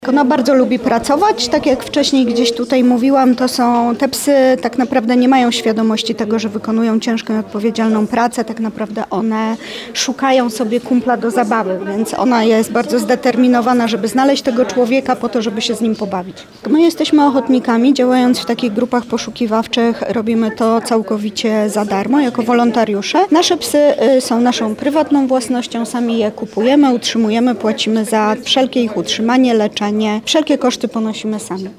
Ona bardzo lubi pracować, tak jak wcześniej gdzieś tutaj mówiłam, te psy tak naprawdę nie mają świadomości tego, że wykonują ciężką i odpowiedzialną pracę, tak naprawdę one szukają sobie kumpla do zabawy, więc ona jest bardzo zdeterminowana, żeby znaleźć tego człowieka po to, żeby się z nim pobawić. My jesteśmy ochotnikami, działając w takich grupach poszukiwawczych, robimy to całkowicie za darmo, jako wolontariusze. Nasze psy są naszą prywatną własnością, sami je kupujemy, utrzymujemy, płacimy za wszelkie ich utrzymanie, leczenie. Wszelkie koszty ponosimy sami.